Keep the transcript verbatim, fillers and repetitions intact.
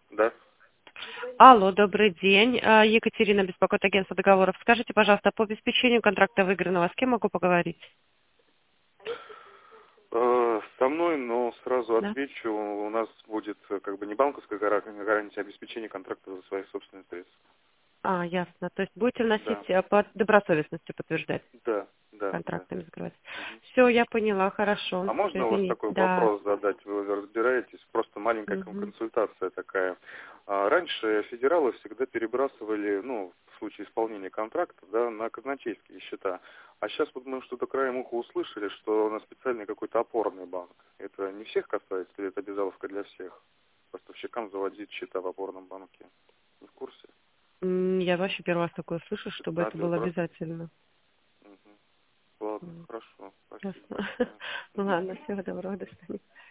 Да. Алло, добрый день. А, Екатерина, беспокоит агентство договоров. Скажите, пожалуйста, по обеспечению контракта выигранного с кем могу поговорить? Э, Со мной, но сразу Да. отвечу, у нас будет э, как бы не банковская гара- гарантия обеспечения контракта за свои собственные средства. А, ясно. То есть будете Да, вносить э, по добросовестности подтверждать, да, да, да. контрактами закрывать. Мгм. Все, я поняла, хорошо. А можно у вас Извините. такой Да. вопрос задать? Вы разбираетесь? Просто маленькая кон- Мгм. консультация такая. А, Раньше федералы всегда перебрасывали, ну, в случае исполнения контракта, да, на казначейские счета. А сейчас вот мы что-то краем уха услышали, что на специальный какой-то опорный банк. Это не всех касается, или это обязаловка для всех? Поставщикам заводить счета в опорном банке. Не в курсе? М, Я вообще первый раз такое слышу, чтобы А, это первый было раз? обязательно. Мгм. Ладно, М, хорошо. Спасибо Ясно. большое. Ну ладно, всего доброго, до свидания.